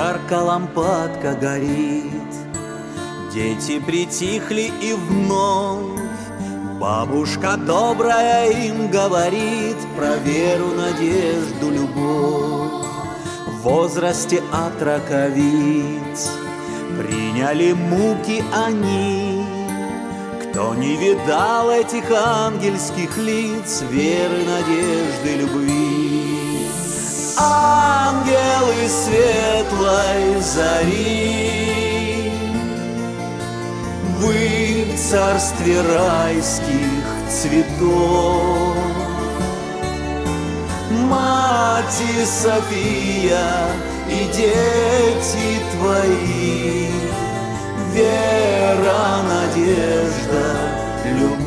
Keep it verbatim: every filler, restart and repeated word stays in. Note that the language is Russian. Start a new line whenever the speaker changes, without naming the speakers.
ярко лампадка горит. Дети притихли и вновь бабушка добрая им говорит про веру, надежду, любовь. В возрасте отроковиц приняли муки они, кто не видал этих ангельских лиц, веры, надежды, любви. Ангелы светлой зари, вы в царстве райских цветов. Мать и София и дети твои, вера, надежда, любовь.